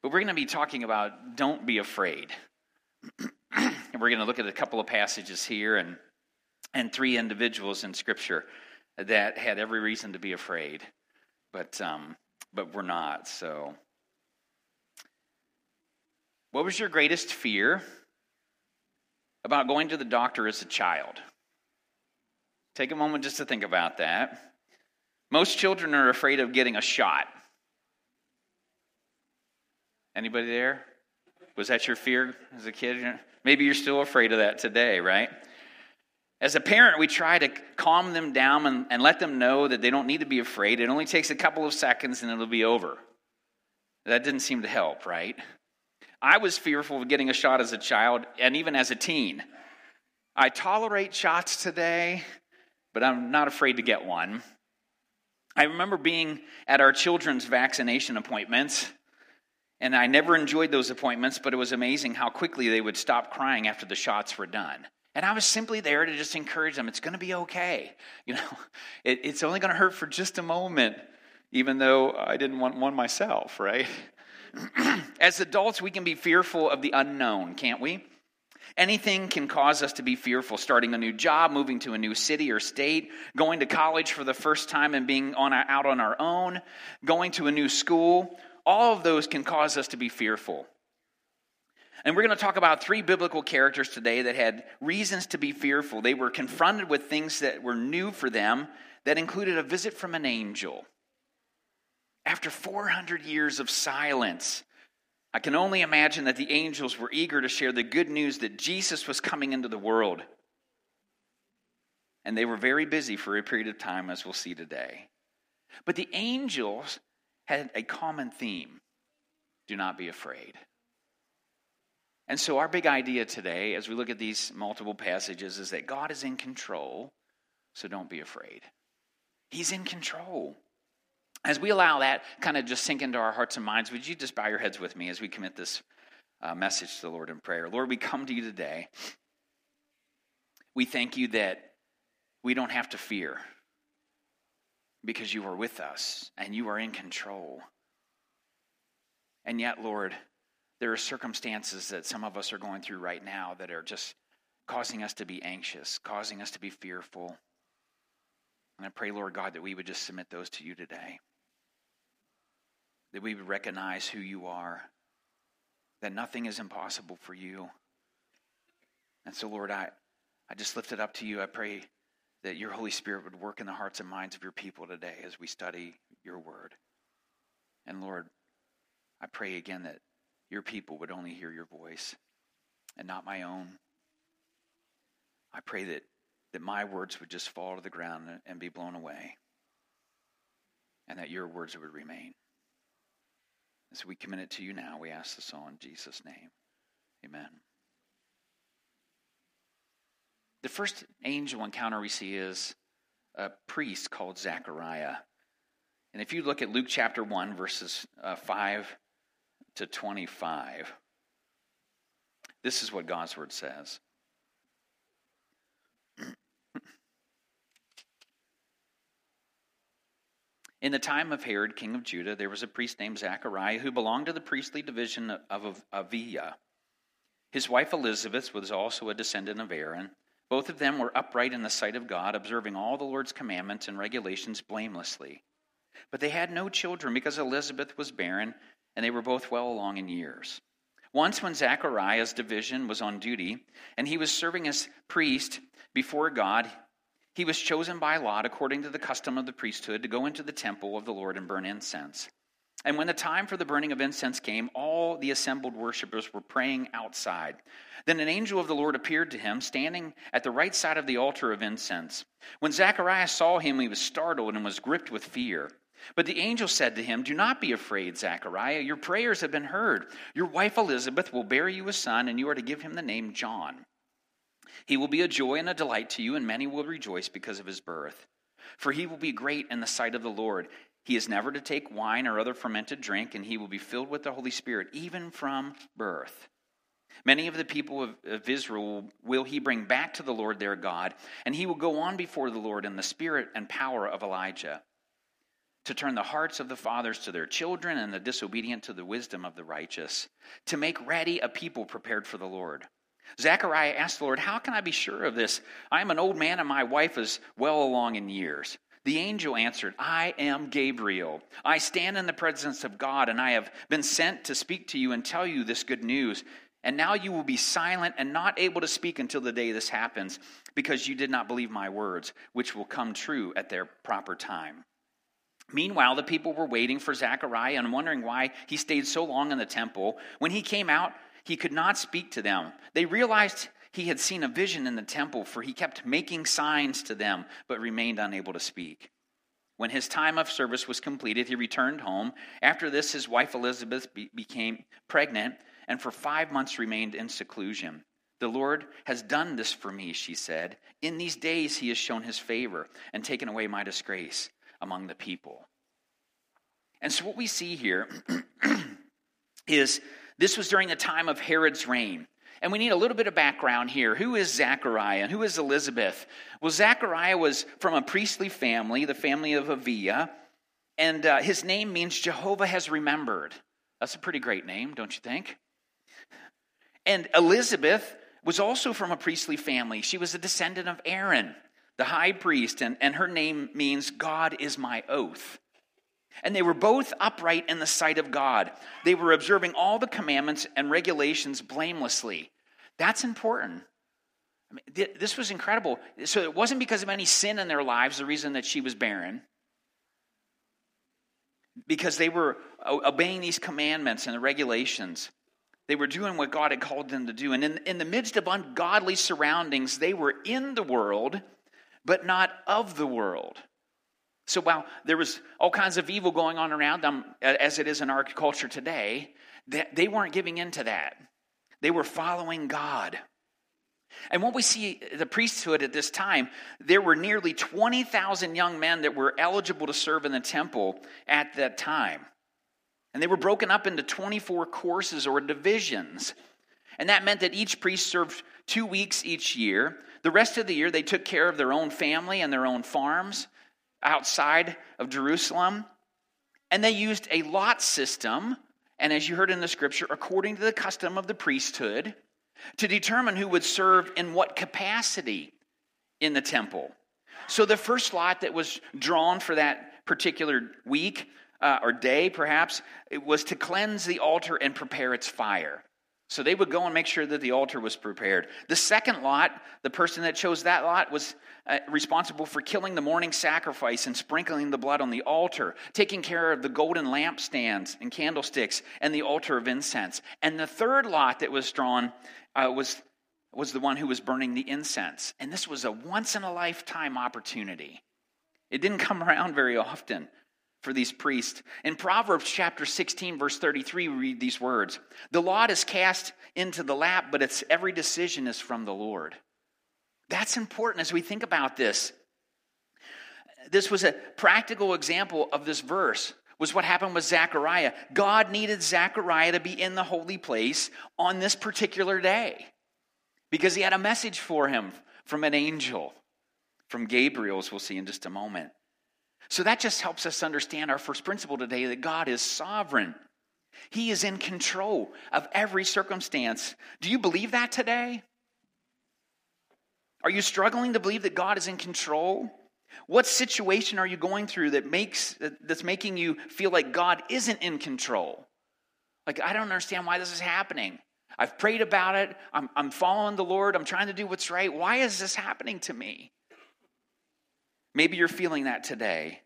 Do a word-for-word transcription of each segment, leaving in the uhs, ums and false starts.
But we're going to be talking about don't be afraid. And we're going to look at a couple of passages here and, and three individuals in Scripture that had every reason to be afraid, but um, but we're not. So, what was your greatest fear about going to the doctor as a child? Take a moment just to think about that. Most children are afraid of getting a shot. Anybody there? Was that your fear as a kid? Maybe you're still afraid of that today, right? As a parent, we try to calm them down and, and let them know that they don't need to be afraid. It only takes a couple of seconds and it'll be over. That didn't seem to help, right? I was fearful of getting a shot as a child and even as a teen. I tolerate shots today, but I'm not afraid to get one. I remember being at our children's vaccination appointments, and I never enjoyed those appointments, but it was amazing how quickly they would stop crying after the shots were done. And I was simply there to just encourage them. It's going to be okay. You know, it, it's only going to hurt for just a moment, even though I didn't want one myself, right? As adults, we can be fearful of the unknown, can't we? Anything can cause us to be fearful. Starting a new job, moving to a new city or state, going to college for the first time and being on out on our own, going to a new school. All of those can cause us to be fearful. And we're going to talk about three biblical characters today that had reasons to be fearful. They were confronted with things that were new for them that included a visit from an angel. After four hundred years of silence, I can only imagine that the angels were eager to share the good news that Jesus was coming into the world. And they were very busy for a period of time, as we'll see today. But the angels had a common theme. Do not be afraid. And so our big idea today, as we look at these multiple passages, is that God is in control, so don't be afraid. He's in control. As we allow that kind of just sink into our hearts and minds, would you just bow your heads with me as we commit this uh, message to the Lord in prayer? Lord, we come to you today. We thank you that we don't have to fear because you are with us and you are in control. And yet, Lord, there are circumstances that some of us are going through right now that are just causing us to be anxious, causing us to be fearful. And I pray, Lord God, that we would just submit those to you today. That we would recognize who you are, that nothing is impossible for you. And so, Lord, I, I just lift it up to you. I pray that your Holy Spirit would work in the hearts and minds of your people today as we study your word. And Lord, I pray again that your people would only hear your voice and not my own. I pray that, that my words would just fall to the ground and be blown away, and that your words would remain. As we commit it to you now, we ask this all in Jesus' name. Amen. The first angel encounter we see is a priest called Zechariah. And if you look at Luke chapter one, verses uh, five to twenty-five, this is what God's word says. In the time of Herod, king of Judah, there was a priest named Zechariah who belonged to the priestly division of Abiah. His wife Elizabeth was also a descendant of Aaron. Both of them were upright in the sight of God, observing all the Lord's commandments and regulations blamelessly. But they had no children because Elizabeth was barren, and they were both well along in years. Once when Zechariah's division was on duty, and he was serving as priest before God, he was chosen by lot, according to the custom of the priesthood, to go into the temple of the Lord and burn incense. And when the time for the burning of incense came, all the assembled worshipers were praying outside. Then an angel of the Lord appeared to him, standing at the right side of the altar of incense. When Zacharias saw him, he was startled and was gripped with fear. But the angel said to him, "Do not be afraid, Zechariah. Your prayers have been heard. Your wife Elizabeth will bear you a son, and you are to give him the name John. He will be a joy and a delight to you, and many will rejoice because of his birth. For he will be great in the sight of the Lord. He is never to take wine or other fermented drink, and he will be filled with the Holy Spirit, even from birth. Many of the people of, of Israel will he bring back to the Lord their God, and he will go on before the Lord in the spirit and power of Elijah, to turn the hearts of the fathers to their children and the disobedient to the wisdom of the righteous, to make ready a people prepared for the Lord. Zechariah asked the Lord, how can I be sure of this? I am an old man and my wife is well along in years. The angel answered, I am Gabriel. I stand in the presence of God, and I have been sent to speak to you and tell you this good news. And now you will be silent and not able to speak until the day this happens, because you did not believe my words, which will come true at their proper time. Meanwhile, the people were waiting for Zechariah and wondering why he stayed so long in the temple. When he came out, he could not speak to them. They realized he had seen a vision in the temple, for he kept making signs to them, but remained unable to speak. When his time of service was completed, he returned home. After this, his wife Elizabeth be- became pregnant, and for five months remained in seclusion. The Lord has done this for me, she said. In these days he has shown his favor and taken away my disgrace among the people. And so what we see here is this was during the time of Herod's reign. And we need a little bit of background here. Who is Zechariah and who is Elizabeth? Well, Zechariah was from a priestly family, the family of Aviah, and uh, his name means Jehovah has remembered. That's a pretty great name, don't you think? And Elizabeth was also from a priestly family. She was a descendant of Aaron, the high priest, and, and her name means God is my oath. And they were both upright in the sight of God. They were observing all the commandments and regulations blamelessly. That's important. I mean, th- this was incredible. So it wasn't because of any sin in their lives, the reason that she was barren. Because they were obeying these commandments and the regulations. They were doing what God had called them to do. And in, in the midst of ungodly surroundings, they were in the world, but not of the world. So while there was all kinds of evil going on around them, as it is in our culture today, they weren't giving in to that. They were following God. And what we see, the priesthood at this time, there were nearly twenty thousand young men that were eligible to serve in the temple at that time. And they were broken up into twenty-four courses or divisions. And that meant that each priest served two weeks each year. The rest of the year, they took care of their own family and their own farms outside of Jerusalem. And they used a lot system, and as you heard in the scripture, according to the custom of the priesthood, to determine who would serve in what capacity in the temple. So the first lot that was drawn for that particular week, uh, or day perhaps, it was to cleanse the altar and prepare its fire. So they would go and make sure that the altar was prepared. The second lot, the person that chose that lot was uh, responsible for killing the morning sacrifice and sprinkling the blood on the altar, taking care of the golden lampstands and candlesticks and the altar of incense. And the third lot that was drawn uh, was, was the one who was burning the incense. And this was a once-in-a-lifetime opportunity. It didn't come around very often for these priests. In Proverbs chapter sixteen, verse thirty-three, we read these words. The lot is cast into the lap, but its every decision is from the Lord. That's important as we think about this. This was a practical example of this verse, was what happened with Zechariah. God needed Zechariah to be in the holy place on this particular day because he had a message for him from an angel, from Gabriel, as we'll see in just a moment. So that just helps us understand our first principle today, that God is sovereign. He is in control of every circumstance. Do you believe that today? Are you struggling to believe that God is in control? What situation are you going through that makes that's making you feel like God isn't in control? Like, I don't understand why this is happening. I've prayed about it. I'm, I'm following the Lord. I'm trying to do what's right. Why is this happening to me? Maybe you're feeling that today.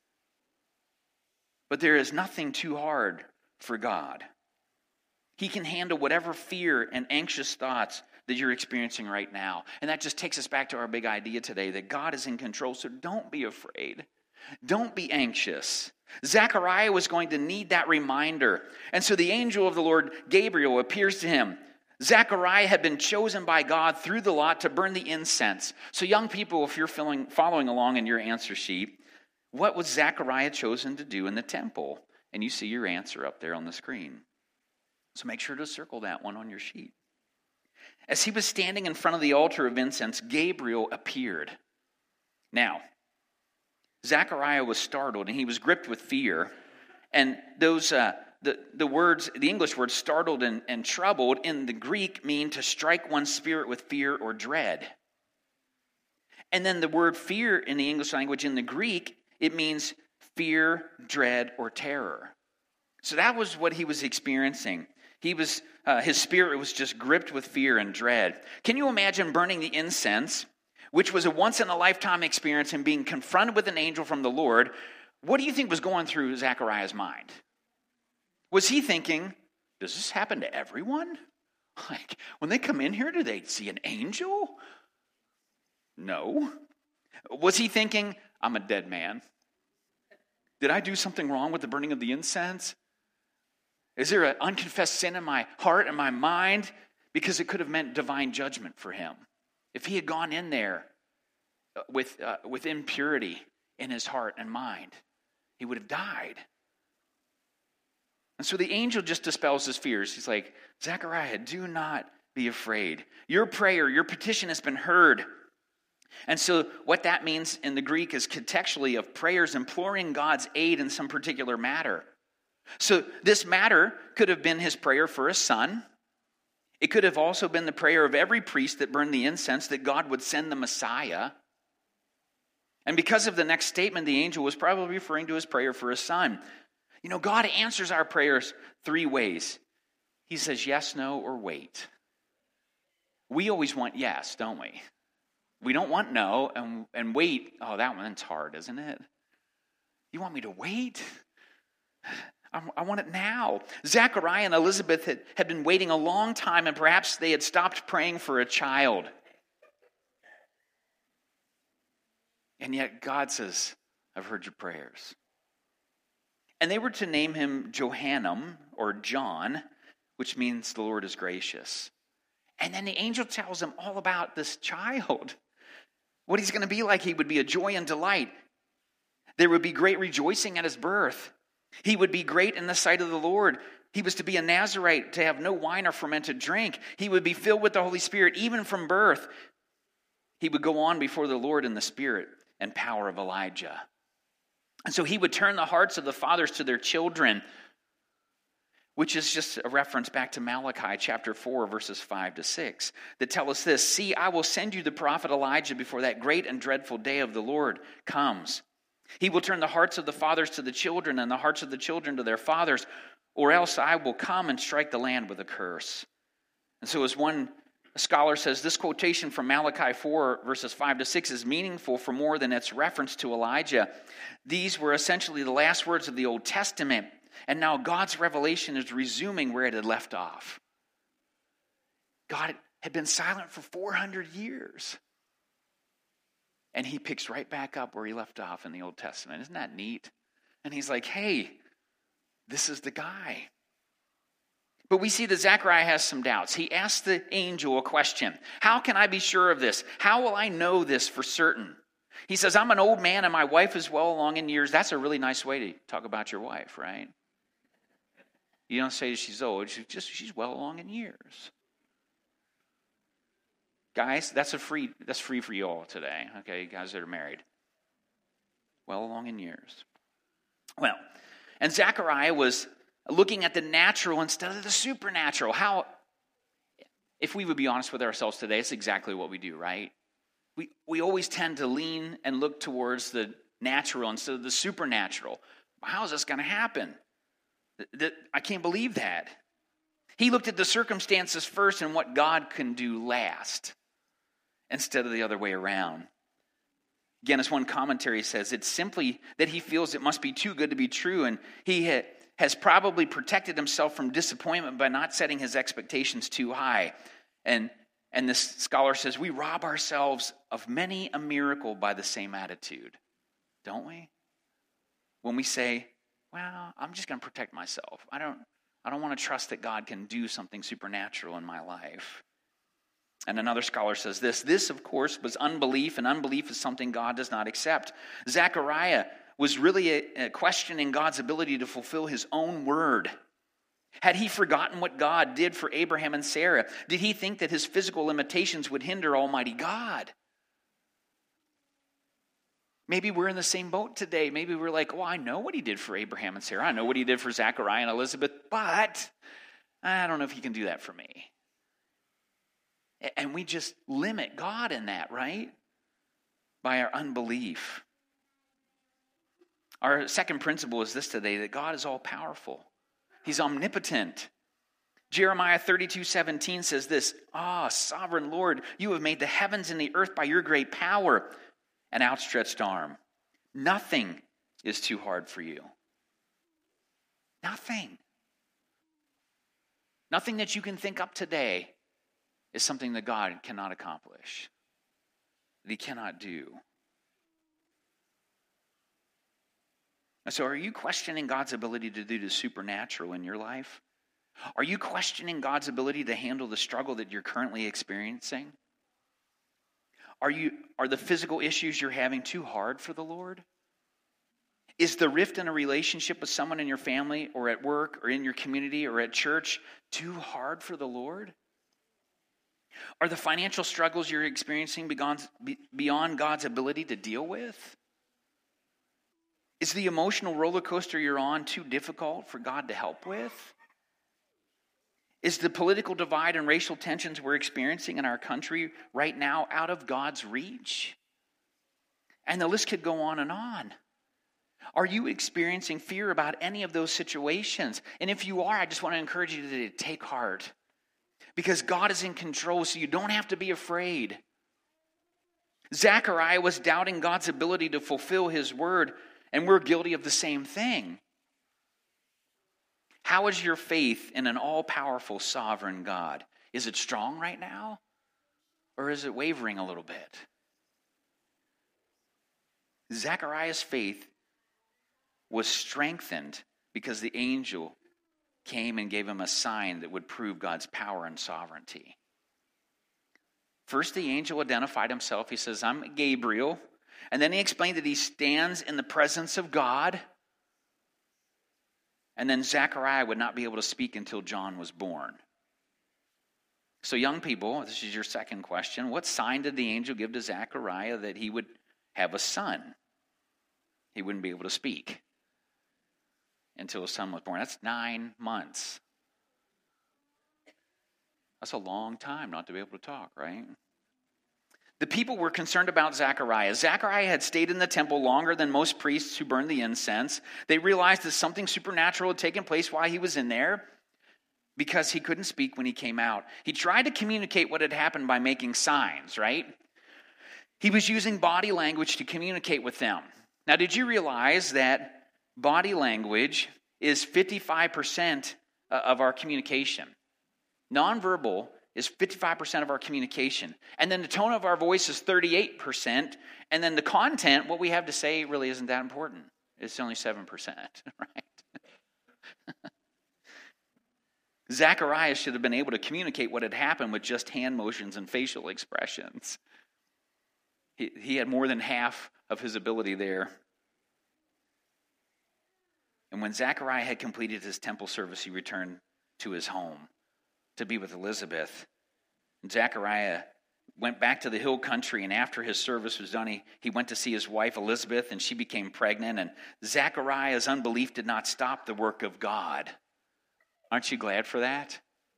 But there is nothing too hard for God. He can handle whatever fear and anxious thoughts that you're experiencing right now. And that just takes us back to our big idea today, that God is in control, so don't be afraid. Don't be anxious. Zechariah was going to need that reminder. And so the angel of the Lord, Gabriel, appears to him. Zechariah had been chosen by God through the lot to burn the incense. So young people, if you're feeling, following along in your answer sheet, what was Zechariah chosen to do in the temple? And you see your answer up there on the screen. So make sure to circle that one on your sheet. As he was standing in front of the altar of incense, Gabriel appeared. Now, Zechariah was startled and he was gripped with fear. And those uh, the, the words, the English words startled and, and troubled in the Greek mean to strike one's spirit with fear or dread. And then the word fear in the English language in the Greek, it means fear, dread, or terror. So that was what he was experiencing. He was, uh, his spirit was just gripped with fear and dread. Can you imagine burning the incense, which was a once-in-a-lifetime experience, and being confronted with an angel from the Lord? What do you think was going through Zechariah's mind? Was he thinking, does this happen to everyone? Like, when they come in here, do they see an angel? No. Was he thinking, I'm a dead man? Did I do something wrong with the burning of the incense? Is there an unconfessed sin in my heart and my mind? Because it could have meant divine judgment for him. If he had gone in there with, uh, with impurity in his heart and mind, he would have died. And so the angel just dispels his fears. He's like, Zechariah, do not be afraid. Your prayer, your petition has been heard. And so what that means in the Greek is contextually of prayers imploring God's aid in some particular matter. So this matter could have been his prayer for a son. It could have also been the prayer of every priest that burned the incense that God would send the Messiah. And because of the next statement, the angel was probably referring to his prayer for a son. You know, God answers our prayers three ways. He says yes, no, or wait. We always want yes, don't we? We don't want no, and, and wait. Oh, that one's hard, isn't it? You want me to wait? I, I want it now. Zechariah and Elizabeth had, had been waiting a long time, and perhaps they had stopped praying for a child. And yet God says, I've heard your prayers. And they were to name him Johannem, or John, which means the Lord is gracious. And then the angel tells him all about this child. What he's going to be like. He would be a joy and delight. There would be great rejoicing at his birth. He would be great in the sight of the Lord. He was to be a Nazirite, to have no wine or fermented drink. He would be filled with the Holy Spirit even from birth. He would go on before the Lord in the spirit and power of Elijah. And so he would turn the hearts of the fathers to their children, which is just a reference back to Malachi chapter four, verses five to six, that tell us this: see, I will send you the prophet Elijah before that great and dreadful day of the Lord comes. He will turn the hearts of the fathers to the children and the hearts of the children to their fathers, or else I will come and strike the land with a curse. And so as one scholar says, this quotation from Malachi four, verses five to six is meaningful for more than its reference to Elijah. These were essentially the last words of the Old Testament, and now God's revelation is resuming where it had left off. God had been silent for four hundred years, and he picks right back up where he left off in the Old Testament. Isn't that neat? And he's like, hey, this is the guy. But we see that Zechariah has some doubts. He asks the angel a question. How can I be sure of this? How will I know this for certain? He says, I'm an old man and my wife is well along in years. That's a really nice way to talk about your wife, right? You don't say she's old. She's just she's well along in years. Guys, that's a free that's free for you all today. Okay, you guys that are married. Well along in years. Well, and Zechariah was looking at the natural instead of the supernatural. How, if we would be honest with ourselves today, it's exactly what we do, right? We we always tend to lean and look towards the natural instead of the supernatural. How is this going to happen? That I can't believe that. He looked at the circumstances first and what God can do last, instead of the other way around. Again, as one commentary says, it's simply that he feels it must be too good to be true, and he ha- has probably protected himself from disappointment by not setting his expectations too high. And, and this scholar says, we rob ourselves of many a miracle by the same attitude, don't we? When we say, well, I'm just going to protect myself. I don't, I don't want to trust that God can do something supernatural in my life. And another scholar says this, this, of course, was unbelief, and unbelief is something God does not accept. Zechariah was really a, a questioning God's ability to fulfill his own word. Had he forgotten what God did for Abraham and Sarah? Did he think that his physical limitations would hinder Almighty God? Maybe we're in the same boat today. Maybe we're like, oh, I know what he did for Abraham and Sarah. I know what he did for Zechariah and Elizabeth, but I don't know if he can do that for me. And we just limit God in that, right? By our unbelief. Our second principle is this today, that God is all-powerful. He's omnipotent. Jeremiah thirty-two seventeen says this, ah, sovereign Lord, you have made the heavens and the earth by your great power and outstretched arm. Nothing is too hard for you. Nothing. Nothing that you can think up today is something that God cannot accomplish, that he cannot do. And so are you questioning God's ability to do the supernatural in your life? Are you questioning God's ability to handle the struggle that you're currently experiencing? Are you are the physical issues you're having too hard for the Lord? Is the rift in a relationship with someone in your family or at work or in your community or at church too hard for the Lord? Are the financial struggles you're experiencing beyond, beyond God's ability to deal with? Is the emotional roller coaster you're on too difficult for God to help with? Is the political divide and racial tensions we're experiencing in our country right now out of God's reach? And the list could go on and on. Are you experiencing fear about any of those situations? And if you are, I just want to encourage you to take heart. Because God is in control, so you don't have to be afraid. Zechariah was doubting God's ability to fulfill his word, and we're guilty of the same thing. How is your faith in an all-powerful sovereign God? Is it strong right now? Or is it wavering a little bit? Zechariah's faith was strengthened because the angel came and gave him a sign that would prove God's power and sovereignty. First, the angel identified himself. He says, I'm Gabriel. And then he explained that he stands in the presence of God. And then Zechariah would not be able to speak until John was born. So young people, this is your second question. What sign did the angel give to Zechariah that he would have a son? He wouldn't be able to speak until his son was born. That's nine months. That's a long time not to be able to talk, right? The people were concerned about Zechariah. Zechariah had stayed in the temple longer than most priests who burned the incense. They realized that something supernatural had taken place while he was in there because he couldn't speak when he came out. He tried to communicate what had happened by making signs, right? He was using body language to communicate with them. Now, did you realize that body language is fifty-five percent of our communication? Nonverbal is fifty-five percent of our communication. And then the tone of our voice is thirty-eight percent. And then the content, what we have to say, really isn't that important. It's only seven percent, right? Zechariah should have been able to communicate what had happened with just hand motions and facial expressions. He, he had more than half of his ability there. And when Zechariah had completed his temple service, he returned to his home to be with Elizabeth. And Zechariah went back to the hill country, and after his service was done, he, he went to see his wife Elizabeth, and she became pregnant. And Zechariah's unbelief did not stop the work of God. Aren't you glad for that?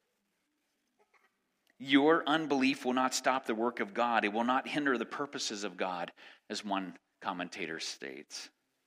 Your unbelief will not stop the work of God. It will not hinder the purposes of God, as one commentator states.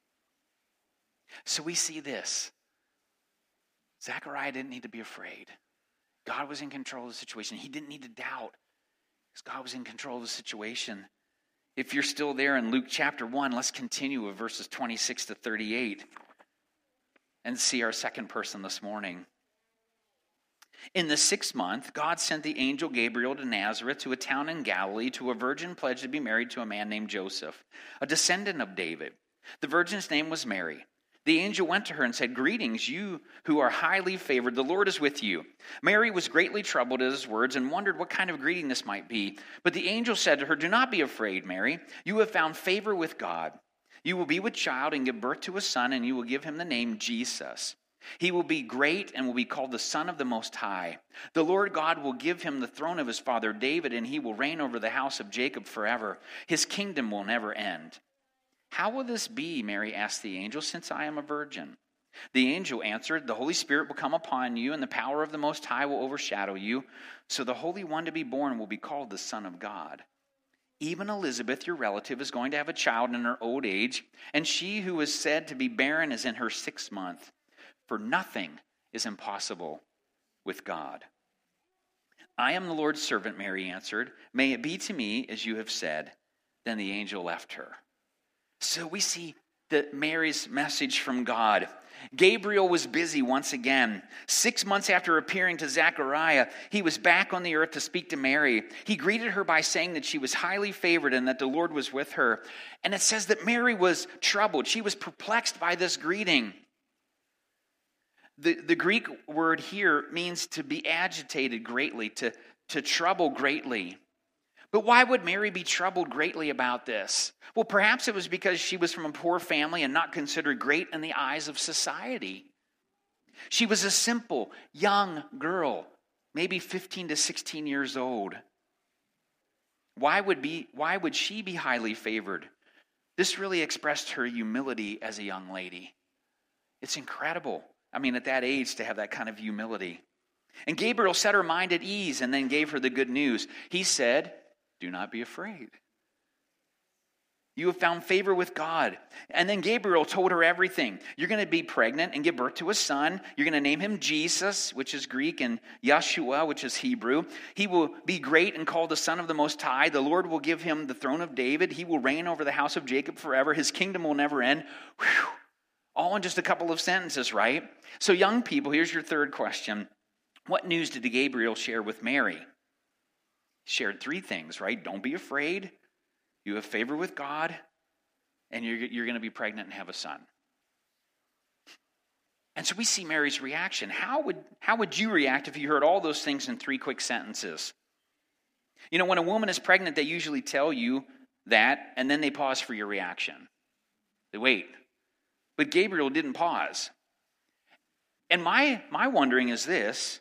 So we see this. Zechariah didn't need to be afraid. God was in control of the situation. He didn't need to doubt because God was in control of the situation. If you're still there in Luke chapter one, let's continue with verses twenty-six to thirty-eight and see our second person this morning. In the sixth month, God sent the angel Gabriel to Nazareth, to a town in Galilee, to a virgin pledged to be married to a man named Joseph, a descendant of David. The virgin's name was Mary. The angel went to her and said, "Greetings, you who are highly favored. The Lord is with you." Mary was greatly troubled at his words and wondered what kind of greeting this might be. But the angel said to her, "Do not be afraid, Mary. You have found favor with God. You will be with child and give birth to a son, and you will give him the name Jesus. He will be great and will be called the Son of the Most High. The Lord God will give him the throne of his father David, and he will reign over the house of Jacob forever. His kingdom will never end." "How will this be?" Mary asked the angel, "since I am a virgin?" The angel answered, "The Holy Spirit will come upon you, and the power of the Most High will overshadow you. So the Holy One to be born will be called the Son of God. Even Elizabeth, your relative, is going to have a child in her old age, and she who is said to be barren is in her sixth month. For nothing is impossible with God." "I am the Lord's servant," Mary answered. "May it be to me as you have said." Then the angel left her. So we see that Mary's message from God. Gabriel was busy once again. Six months after appearing to Zechariah, he was back on the earth to speak to Mary. He greeted her by saying that she was highly favored and that the Lord was with her. And it says that Mary was troubled. She was perplexed by this greeting. The, the Greek word here means to be agitated greatly, to, to trouble greatly. But why would Mary be troubled greatly about this? Well, perhaps it was because she was from a poor family and not considered great in the eyes of society. She was a simple, young girl, maybe fifteen to sixteen years old. Why would be, why would she be highly favored? This really expressed her humility as a young lady. It's incredible. I mean, at that age, to have that kind of humility. And Gabriel set her mind at ease and then gave her the good news. He said, "Do not be afraid. You have found favor with God." And then Gabriel told her everything. You're going to be pregnant and give birth to a son. You're going to name him Jesus, which is Greek, and Yeshua, which is Hebrew. He will be great and called the Son of the Most High. The Lord will give him the throne of David. He will reign over the house of Jacob forever. His kingdom will never end. Whew. All in just a couple of sentences, right? So young people, here's your third question. What news did Gabriel share with Mary? He shared three things, right? Don't be afraid. You have favor with God. And you're, you're going to be pregnant and have a son. And so we see Mary's reaction. How would, how would you react if you heard all those things in three quick sentences? You know, when a woman is pregnant, they usually tell you that, and then they pause for your reaction. They wait. But Gabriel didn't pause. And my, my wondering is this.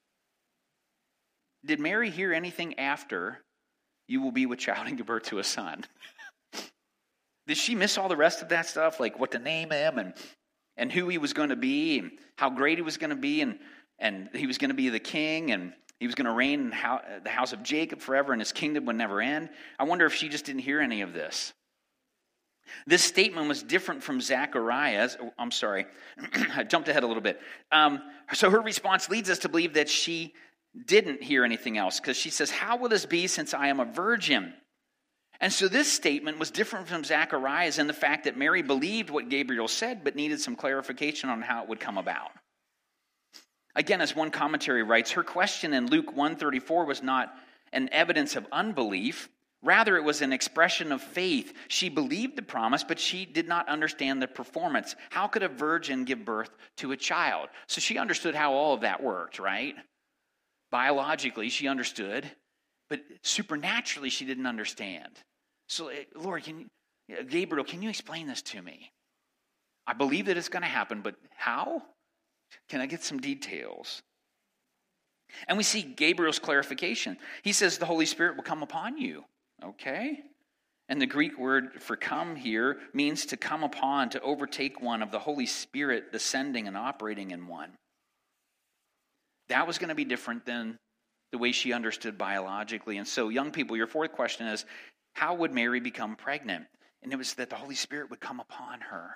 Did Mary hear anything after, "You will be with child and give birth to a son"? Did she miss all the rest of that stuff, like what to name him and, and who he was going to be and how great he was going to be and, and he was going to be the king and he was going to reign in how, the house of Jacob forever and his kingdom would never end? I wonder if she just didn't hear any of this. This statement was different from Zechariah's. Oh, I'm sorry, I jumped ahead a little bit. Um, so her response leads us to believe that she didn't hear anything else, because she says, "How will this be since I am a virgin?" And so this statement was different from Zechariah's in the fact that Mary believed what Gabriel said, but needed some clarification on how it would come about. Again, as one commentary writes, her question in Luke one thirty-four was not an evidence of unbelief. Rather, it was an expression of faith. She believed the promise, but she did not understand the performance. How could a virgin give birth to a child? So she understood how all of that worked, right? Biologically, she understood, but supernaturally, she didn't understand. So, Lord, can you, Gabriel, can you explain this to me? I believe that it's going to happen, but how? Can I get some details? And we see Gabriel's clarification. He says the Holy Spirit will come upon you. Okay? And the Greek word for come here means to come upon, to overtake one, of the Holy Spirit descending and operating in one. That was going to be different than the way she understood biologically. And so, young people, your fourth question is, how would Mary become pregnant? And it was that the Holy Spirit would come upon her.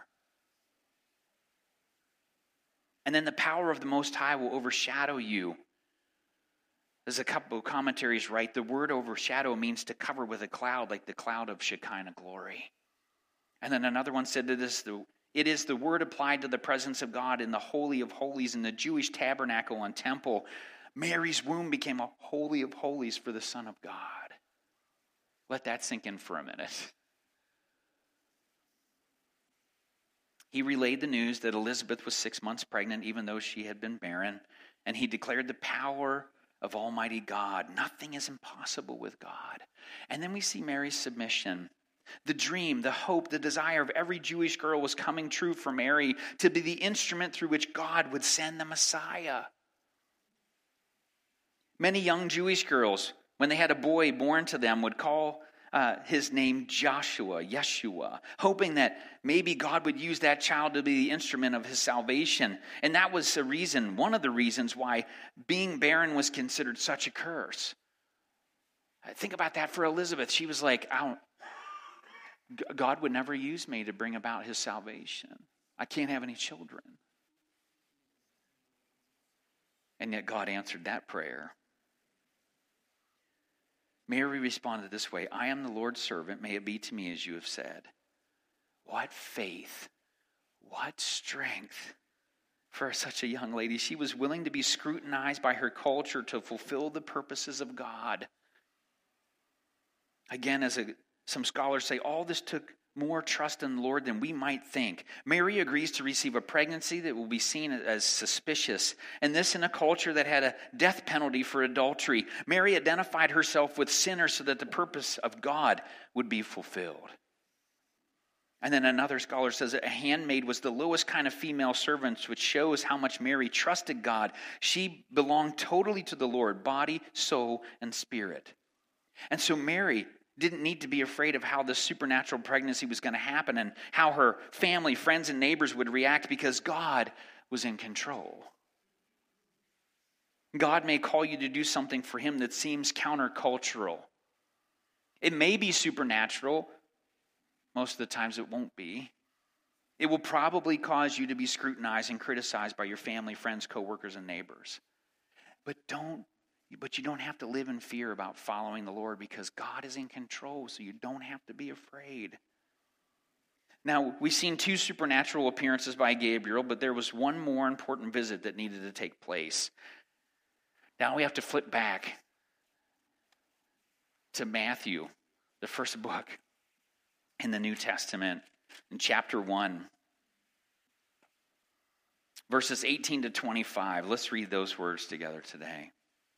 And then the power of the Most High will overshadow you. As a couple of commentaries write, the word overshadow means to cover with a cloud, like the cloud of Shekinah glory. And then another one said that it is the, it is the word applied to the presence of God in the Holy of Holies, in the Jewish tabernacle and temple. Mary's womb became a holy of holies for the Son of God. Let that sink in for a minute. He relayed the news that Elizabeth was six months pregnant, even though she had been barren. And he declared the power of Almighty God. Nothing is impossible with God. And then we see Mary's submission. The dream, the hope, the desire of every Jewish girl was coming true for Mary, to be the instrument through which God would send the Messiah. Many young Jewish girls, when they had a boy born to them, would call uh, his name Joshua, Yeshua, hoping that maybe God would use that child to be the instrument of his salvation. And that was a reason, one of the reasons why being barren was considered such a curse. Think about that for Elizabeth. She was like, I don't, God would never use me to bring about his salvation. I can't have any children. And yet God answered that prayer. Mary responded this way, I am the Lord's servant. May it be to me as you have said. What faith, what strength for such a young lady. She was willing to be scrutinized by her culture to fulfill the purposes of God. Again, as a, some scholars say, all this took more trust in the Lord than we might think. Mary agrees to receive a pregnancy that will be seen as suspicious, and this in a culture that had a death penalty for adultery. Mary identified herself with sinners so that the purpose of God would be fulfilled. And then another scholar says that a handmaid was the lowest kind of female servants, which shows how much Mary trusted God. She belonged totally to the Lord, body, soul, and spirit. And so Mary didn't need to be afraid of how this supernatural pregnancy was going to happen and how her family, friends, and neighbors would react because God was in control. God may call you to do something for him that seems countercultural. It may be supernatural. Most of the times it won't be. It will probably cause you to be scrutinized and criticized by your family, friends, coworkers, and neighbors. But don't But you don't have to live in fear about following the Lord because God is in control, so you don't have to be afraid. Now, we've seen two supernatural appearances by Gabriel, but there was one more important visit that needed to take place. Now we have to flip back to Matthew, the first book in the New Testament, in chapter one, verses eighteen to twenty-five. Let's read those words together today.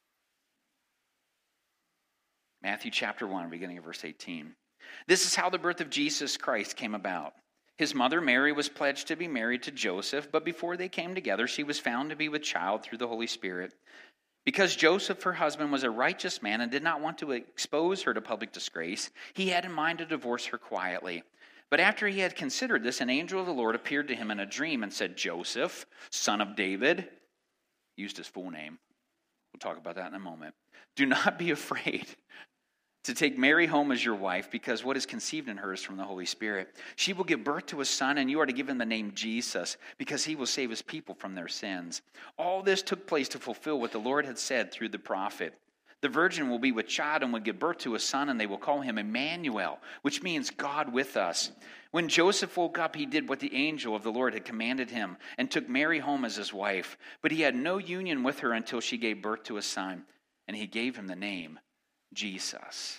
Matthew chapter one, beginning of verse eighteen. This is how the birth of Jesus Christ came about. His mother Mary was pledged to be married to Joseph, but before they came together, she was found to be with child through the Holy Spirit. Because Joseph, her husband, was a righteous man and did not want to expose her to public disgrace, he had in mind to divorce her quietly. But after he had considered this, an angel of the Lord appeared to him in a dream and said, Joseph, son of David, used his full name. We'll talk about that in a moment. Do not be afraid to take Mary home as your wife, because what is conceived in her is from the Holy Spirit. She will give birth to a son, and you are to give him the name Jesus, because he will save his people from their sins. All this took place to fulfill what the Lord had said through the prophet. The virgin will be with child and will give birth to a son, and they will call him Emmanuel, which means God with us. When Joseph woke up, he did what the angel of the Lord had commanded him, and took Mary home as his wife. But he had no union with her until she gave birth to a son, and he gave him the name Jesus.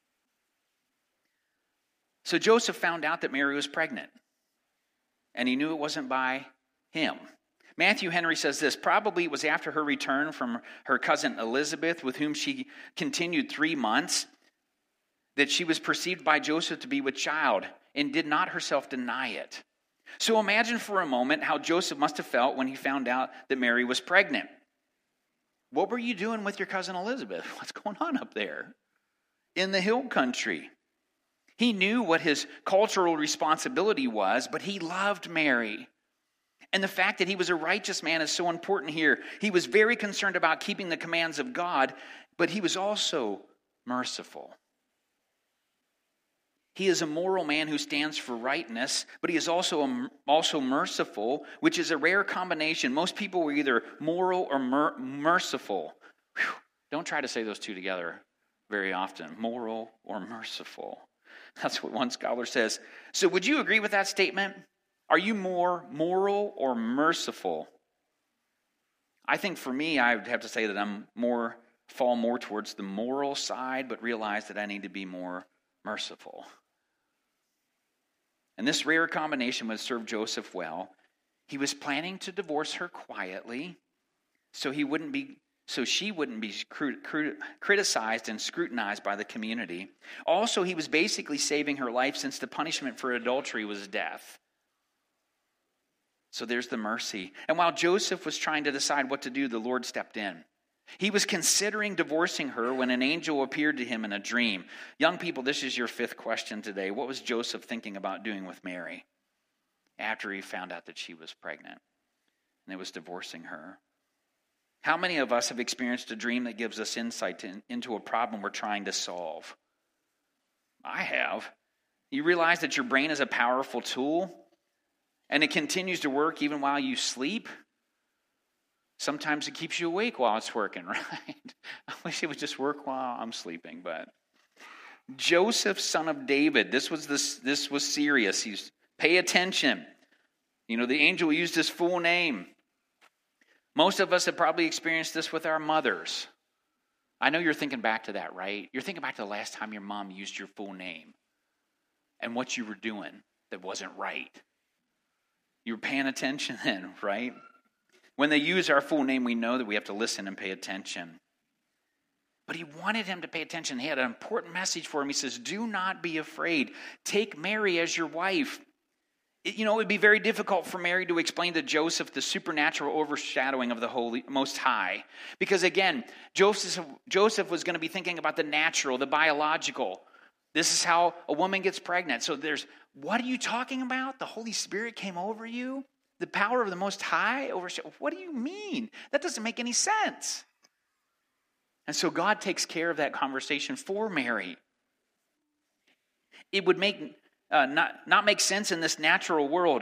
So Joseph found out that Mary was pregnant, and he knew it wasn't by him. Matthew Henry says this, probably it was after her return from her cousin Elizabeth, with whom she continued three months, that she was perceived by Joseph to be with child and did not herself deny it. So imagine for a moment how Joseph must have felt when he found out that Mary was pregnant. What were you doing with your cousin Elizabeth? What's going on up there in the hill country? He knew what his cultural responsibility was, but he loved Mary. And the fact that he was a righteous man is so important here. He was very concerned about keeping the commands of God, but he was also merciful. He is a moral man who stands for rightness, but he is also a, also merciful, which is a rare combination. Most people were either moral or mer- merciful. Whew. Don't try to say those two together very often. Moral or merciful. That's what one scholar says. So would you agree with that statement? Are you more moral or merciful? I think for me, I would have to say that I'm more, fall more towards the moral side, but realize that I need to be more merciful. And this rare combination would serve Joseph well. He was planning to divorce her quietly, so he wouldn't be, so she wouldn't be criticized and scrutinized by the community. Also, he was basically saving her life, since the punishment for adultery was death. So there's the mercy. And while Joseph was trying to decide what to do, the Lord stepped in. He was considering divorcing her when an angel appeared to him in a dream. Young people, this is your fifth question today. What was Joseph thinking about doing with Mary after he found out that she was pregnant and it was divorcing her? How many of us have experienced a dream that gives us insight to, into a problem we're trying to solve? I have. You realize that your brain is a powerful tool and it continues to work even while you sleep? Sometimes it keeps you awake while it's working, right? I wish it would just work while I'm sleeping, but Joseph, son of David, this was this this was serious. He's pay attention. You know, the angel used his full name. Most of us have probably experienced this with our mothers. I know you're thinking back to that, right? You're thinking back to the last time your mom used your full name and what you were doing that wasn't right. You were paying attention then, right? When they use our full name, we know that we have to listen and pay attention. But he wanted him to pay attention. He had an important message for him. He says, do not be afraid. Take Mary as your wife. It, you know, it would be very difficult for Mary to explain to Joseph the supernatural overshadowing of the Holy Most High. Because again, Joseph, Joseph was going to be thinking about the natural, the biological. This is how a woman gets pregnant. So there's, what are you talking about? The Holy Spirit came over you? The power of the Most High overshadowed? What do you mean? That doesn't make any sense. And so God takes care of that conversation for Mary. It would make uh, not, not make sense in this natural world.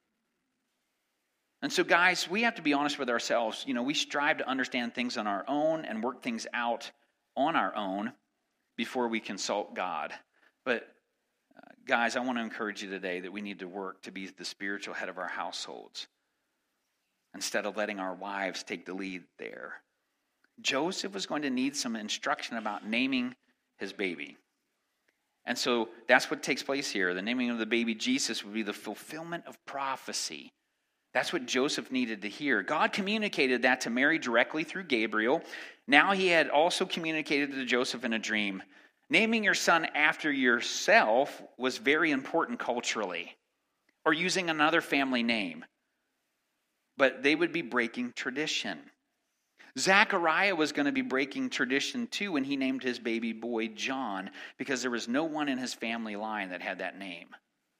And so, guys, we have to be honest with ourselves. You know, we strive to understand things on our own and work things out on our own before we consult God. But uh, guys, I want to encourage you today that we need to work to be the spiritual head of our households instead of letting our wives take the lead there. Joseph was going to need some instruction about naming his baby. And so that's what takes place here. The naming of the baby Jesus would be the fulfillment of prophecy. That's what Joseph needed to hear. God communicated that to Mary directly through Gabriel. Now he had also communicated to Joseph in a dream. Naming your son after yourself was very important culturally, or using another family name. But they would be breaking tradition. Zechariah was going to be breaking tradition too when he named his baby boy John, because there was no one in his family line that had that name.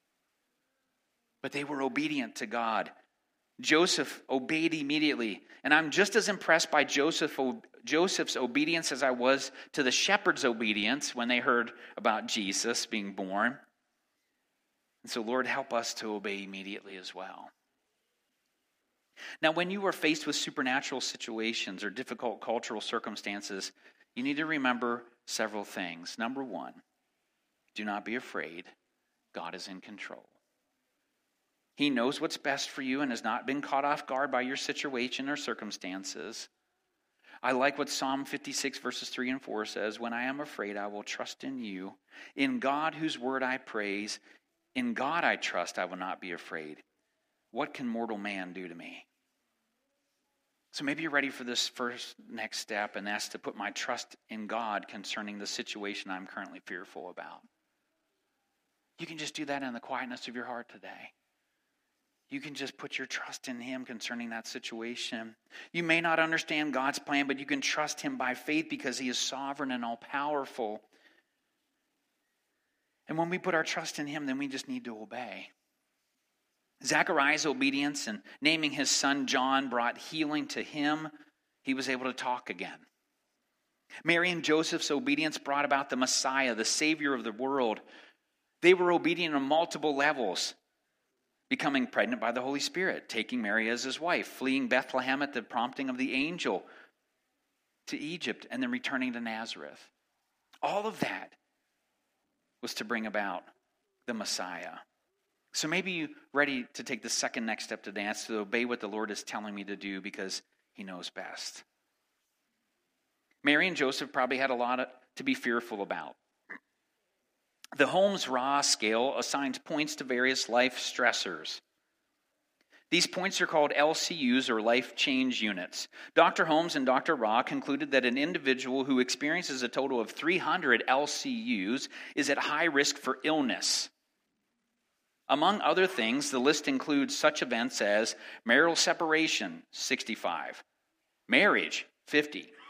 But they were obedient to God. Joseph obeyed immediately. And I'm just as impressed by Joseph, Joseph's obedience as I was to the shepherds' obedience when they heard about Jesus being born. And so, Lord, help us to obey immediately as well. Now, when you are faced with supernatural situations or difficult cultural circumstances, you need to remember several things. Number one, do not be afraid. God is in control. He knows what's best for you and has not been caught off guard by your situation or circumstances. I like what Psalm fifty-six verses three and four says, when I am afraid, I will trust in you. In God, whose word I praise, in God I trust, I will not be afraid. What can mortal man do to me? So maybe you're ready for this first next step, and that's to put my trust in God concerning the situation I'm currently fearful about. You can just do that in the quietness of your heart today. You can just put your trust in Him concerning that situation. You may not understand God's plan, but you can trust Him by faith because He is sovereign and all-powerful. And when we put our trust in Him, then we just need to obey. Zechariah's obedience and naming his son John brought healing to him. He was able to talk again. Mary and Joseph's obedience brought about the Messiah, the Savior of the world. They were obedient on multiple levels. Becoming pregnant by the Holy Spirit, taking Mary as his wife, fleeing Bethlehem at the prompting of the angel to Egypt, and then returning to Nazareth. All of that was to bring about the Messiah. So maybe you're ready to take the second next step to dance, to obey what the Lord is telling me to do because He knows best. Mary and Joseph probably had a lot to be fearful about. The Holmes Raw scale assigns points to various life stressors. These points are called L C Us, or life change units. Doctor Holmes and Doctor Raw concluded that an individual who experiences a total of three hundred L C Us is at high risk for illness. Among other things, the list includes such events as marital separation, sixty-five, marriage, fifty,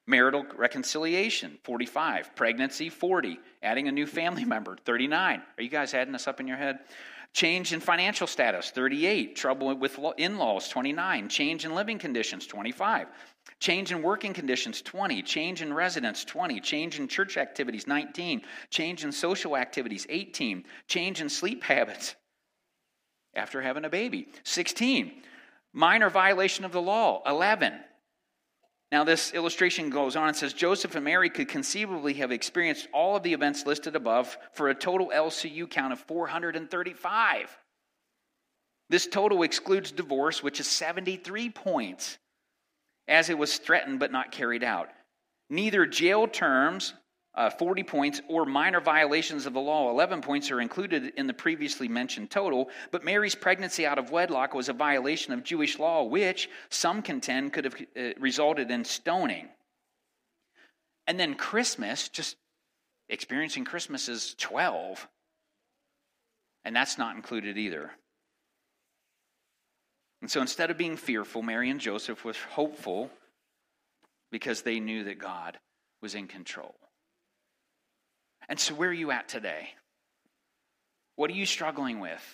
Marital reconciliation, forty-five. Pregnancy, forty. Adding a new family member, thirty-nine. Are you guys adding this up in your head? Change in financial status, thirty-eight. Trouble with in-laws, twenty-nine. Change in living conditions, twenty-five. Change in working conditions, twenty. Change in residence, twenty. Change in church activities, nineteen. Change in social activities, eighteen. Change in sleep habits after having a baby, sixteen. Minor violation of the law, eleven. Now, this illustration goes on and says, Joseph and Mary could conceivably have experienced all of the events listed above for a total L C U count of four hundred thirty-five. This total excludes divorce, which is seventy-three points, as it was threatened but not carried out. Neither jail terms, uh, forty points, or minor violations of the law, eleven points, are included in the previously mentioned total, but Mary's pregnancy out of wedlock was a violation of Jewish law, which some contend could have uh, resulted in stoning. And then Christmas, just experiencing Christmas, is twelve, and that's not included either. And so instead of being fearful, Mary and Joseph was hopeful because they knew that God was in control. And so where are you at today? What are you struggling with?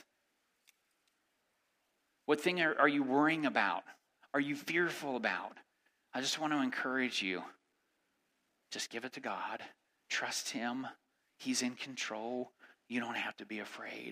What thing are, are you worrying about? Are you fearful about? I just want to encourage you. Just give it to God. Trust Him. He's in control. You don't have to be afraid.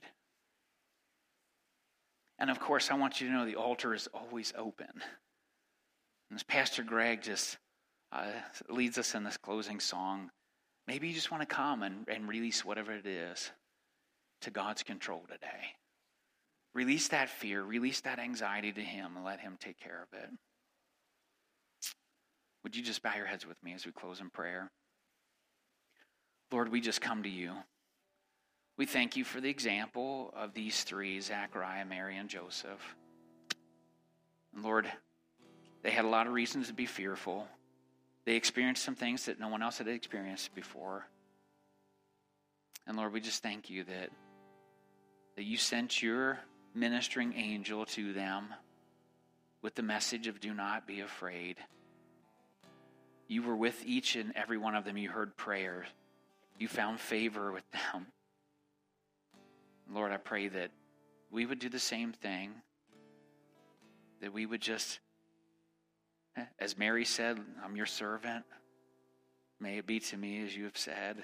And of course, I want you to know the altar is always open. And as Pastor Greg just uh, leads us in this closing song, maybe you just want to come and, and release whatever it is to God's control today. Release that fear, release that anxiety to Him, and let Him take care of it. Would you just bow your heads with me as we close in prayer? Lord, we just come to you. We thank you for the example of these three, Zachariah, Mary, and Joseph. And Lord, they had a lot of reasons to be fearful. They experienced some things that no one else had experienced before. And Lord, we just thank you that, that you sent your ministering angel to them with the message of do not be afraid. You were with each and every one of them. You heard prayers. You found favor with them. Lord, I pray that we would do the same thing, that we would just, as Mary said, I'm your servant. May it be to me as you have said.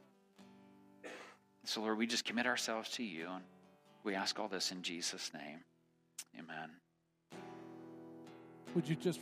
So, Lord, we just commit ourselves to you, and we ask all this in Jesus' name. Amen. Would you just